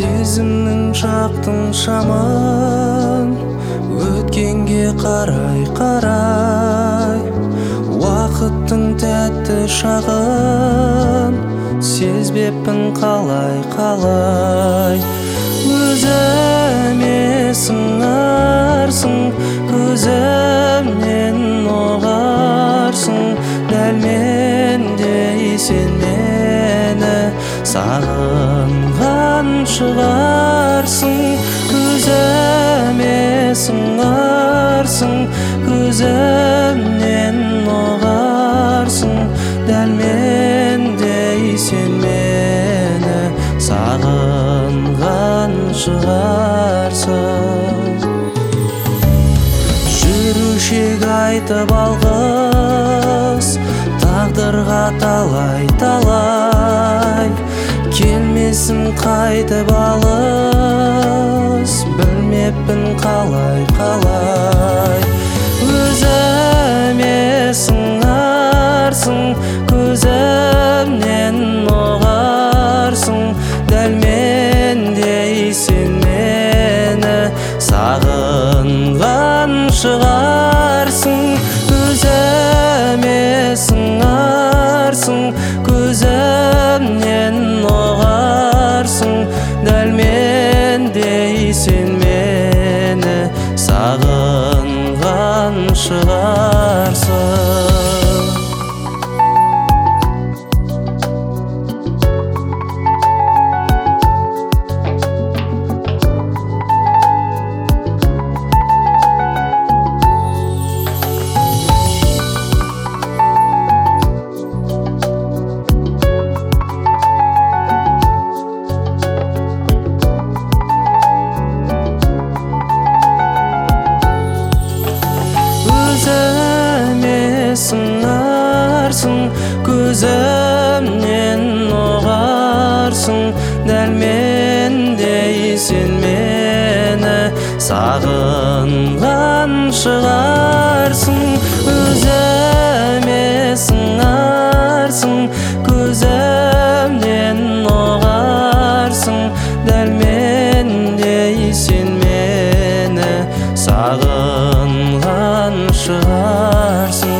Сезімнің жақтың шамын өткенге қарай уақыттың тәтті шағын сезбеппін қалай өзіме сыңарсың көзімнен оғарсың дәл мендей сен мені сағынған шығарсың көзіме сыңарсың көзімнен оғарсың дәл мендей сен мені сағынған шығарсың жүрушек айтып алғыс тағдырға талай келмесім қайтып алыс білмеппін қалай өзіме сыңарсың көзімнен оғарсың дәл мендей сен мені сағынған шығарсың өзіме сыңарсың көзімнен оғарсың дәл мендей сен мені сағынған шығарсың сыңарсың көзімнен оғарсың дәл мендей сен мені сағынған шығарсың өзіме сыңарсың көзімнен оғарсың дәл мендей сен мені сағынған шығарсың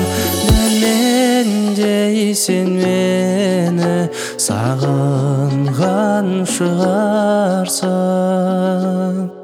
сен мені сағынған шығарсың